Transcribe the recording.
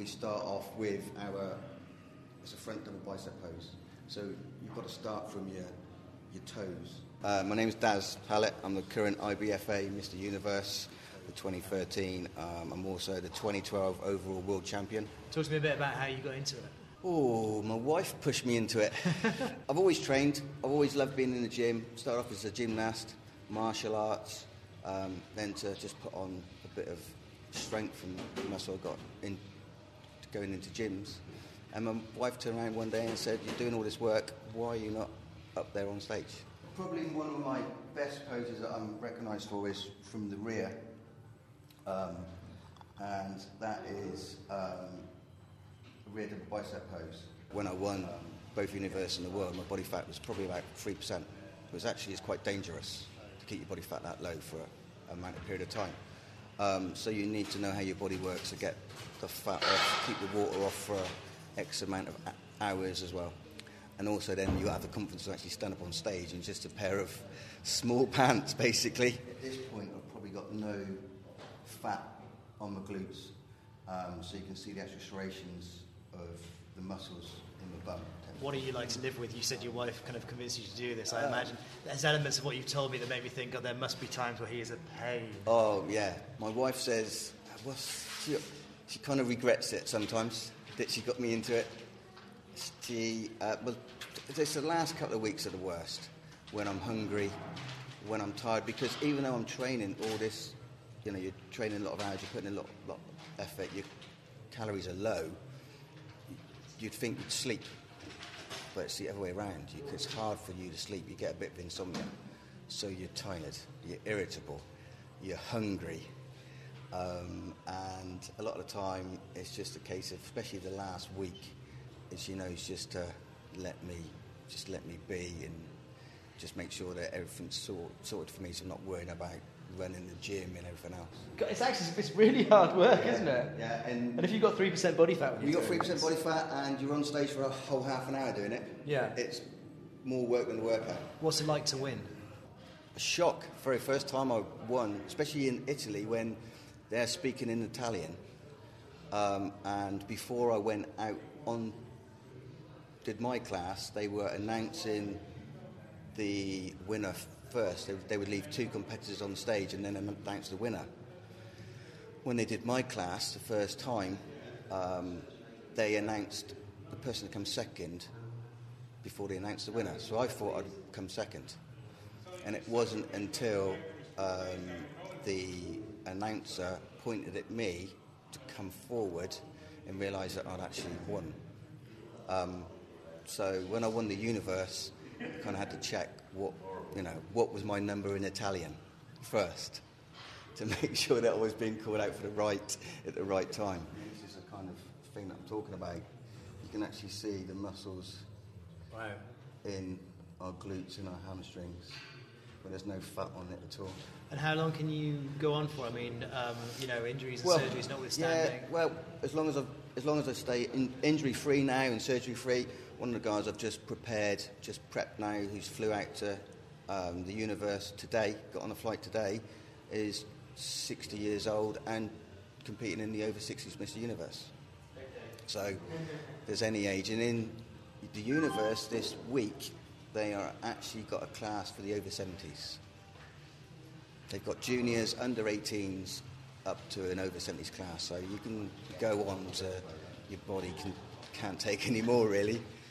we start off with it's a front double bicep pose. So you've got to start from your toes. My name is Daz Hallett. I'm the current IBFA Mr. Universe for 2013. I'm also the 2012 overall world champion. Talk to me a bit about how you got into it. Oh, my wife pushed me into it. I've always trained. I've always loved being in the gym. Started off as a gymnast, martial arts, then to just put on a bit of strength and muscle I got in going into gyms. And my wife turned around one day and said, "You're doing all this work, why are you not up there on stage?" Probably one of my best poses that I'm recognised for is from the rear. And that is a rear double bicep pose. When I won both Universe and the World, my body fat was probably about 3%. It's quite dangerous to keep your body fat that low for an amount of period of time. So you need to know how your body works to get the fat off, keep the water off for X amount of hours as well. And also then you have the confidence to actually stand up on stage in just a pair of small pants, basically. At this point, I've probably got no fat on my glutes, so you can see the actual striations of the muscles in the bum. What do you like to live with? You said your wife kind of convinced you to do this. I imagine there's elements of what you've told me that make me think, there must be times where he is a pain. Oh, yeah. My wife says, she kind of regrets it sometimes, that she got me into it. It's the last couple of weeks are the worst, when I'm hungry, when I'm tired, because even though I'm training all this, you're training a lot of hours, you're putting in a lot of effort, your calories are low, you'd think you'd sleep, but it's the other way around. It's hard for you to sleep, you get a bit of insomnia, so you're tired, you're irritable, you're hungry, and a lot of the time it's just a case of, especially the last week, it's just to let me be and just make sure that everything's sorted for me, so I'm not worrying about running the gym and everything else. It's really hard work, isn't it? Yeah, and if you've got 3% body fat, you've got 3% body fat and you're on stage for a whole half an hour doing it. Yeah, it's more work than the workout. What's it like to win? A shock. Very first time I won, especially in Italy when they're speaking in Italian, and before I went out did my class, they were announcing the winner first. They would leave two competitors on stage and then announce the winner. When they did my class the first time, they announced the person that comes second before they announced the winner. So I thought I'd come second. And it wasn't until the announcer pointed at me to come forward and realised that I'd actually won. So when I won the Universe, I kind of had to check what was my number in Italian first, to make sure that I was being called out for at the right time. This is the kind of thing that I'm talking about. You can actually see the muscles in our glutes and our hamstrings, but there's no fat on it at all. And how long can you go on for? I mean, injuries and surgeries notwithstanding. Yeah, well, as long as I stay injury-free now and surgery-free. One of the guys I've just prepped now, who's flew out to the Universe today, got on a flight today, is 60 years old and competing in the over 60s Mr. Universe. So there's any age. And in the Universe this week, they are actually got a class for the over 70s. They've got juniors, under 18s, up to an over 70s class. So you can go on to your body can't take any more, really.